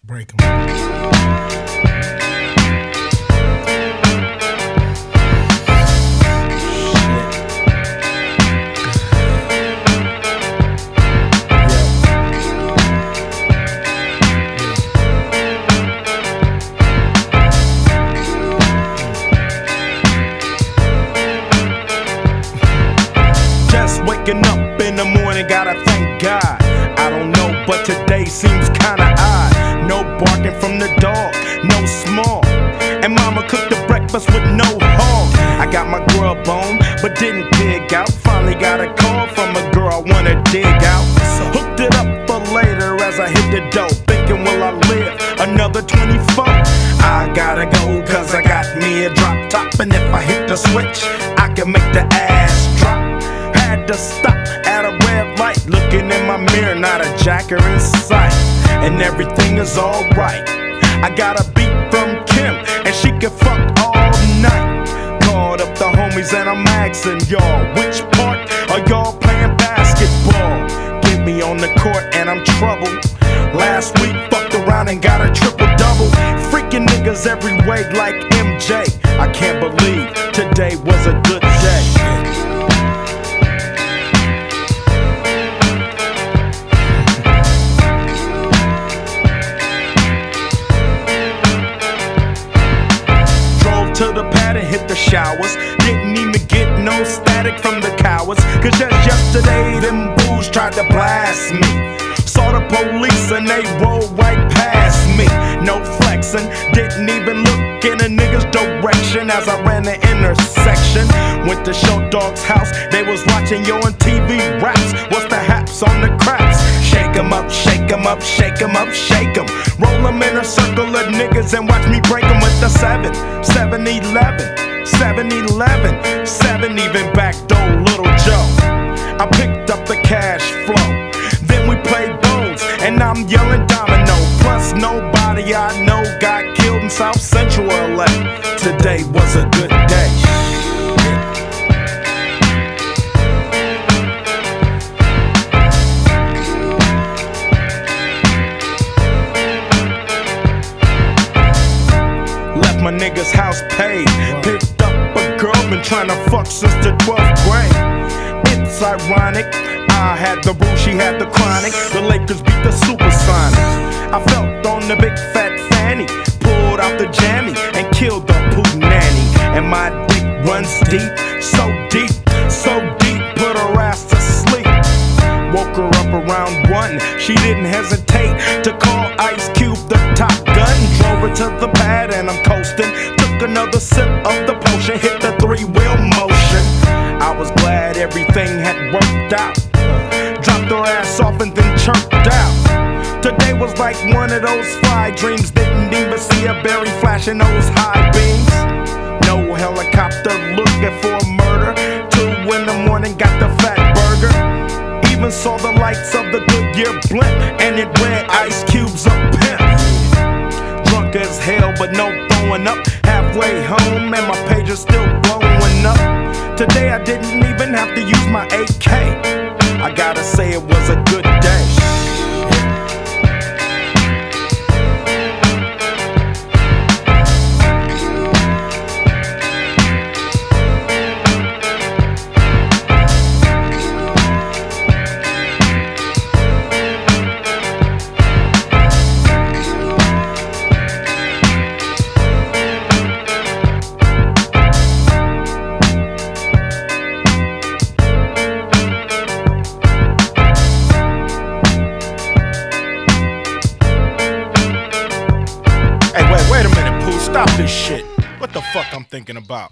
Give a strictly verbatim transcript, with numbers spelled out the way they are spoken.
Break 'em. Waking up in the morning, gotta thank God. I don't know, but today seems kinda odd. No barking from the dog, no small. And mama cooked the breakfast with no hog. I got my grub on, but didn't pig out. Finally got a call from a girl I wanna dig out. Hooked it up for later as I hit the dough. Thinking, will I live another twenty-four? I gotta go, cause I got me a drop top. And if I hit the switch, I can make the ass drop. Had to stop at a red light, looking in my mirror, not a jacker in sight. And everything is alright. I got a beat from Kim, and she can fuck all night. Called up the homies and I'm asking y'all, which part are y'all playing basketball? Get me on the court and I'm troubled. Last week fucked around and got a triple-double. Freaking niggas every way like M J. I can't believe today was a good day. To the pad and hit the showers. Didn't even get no static from the cowards. Cause just yesterday them fools tried to blast me. Saw the police and they rolled right past me. No flexing, didn't even look in a nigga's direction as I ran the intersection. Went to Show Dog's house, they was watching Yo on T V raps. What's the haps on the craps? Shake 'em up, shake 'em up, shake 'em up, shake 'em. Roll 'em in a circle of niggas and watch me break 'em with the seven, seven eleven, seven eleven, seven even backdoor Little Joe. I picked up the cash flow, then we played bones, and I'm yelling domino. Plus nobody I know got killed in South Central L A. Today was a good day. My nigga's house paid. Picked up a girl, been trying to fuck since the twelfth grade. It's ironic, I had the rule, she had the chronic. The Lakers beat the Supersonics. I felt on the big fat fanny, pulled out the jammy and killed the poo nanny. And my dick runs deep, so deep, so deep, put her ass to sleep. Woke her up around one, she didn't hesitate to call Ice Cube the Top Gun. Drove her to the pad and I'm coasting. Took another sip of the potion, hit the three-wheel motion. I was glad everything had worked out. Dropped her ass off and then chirped out. Today was like one of those fly dreams. Didn't even see a berry flashing those high beams. No helicopter looking for a murder. Two in the morning, got the fat burger. Even saw the lights of the Goodyear blimp, and it read Ice Cube's a pimp. Drunk as hell, but no throwing up. Halfway home, and my page is still blowing up. Today I didn't even have to use my A K. I gotta say it was a good day. Stop this shit. What the fuck I'm thinking about?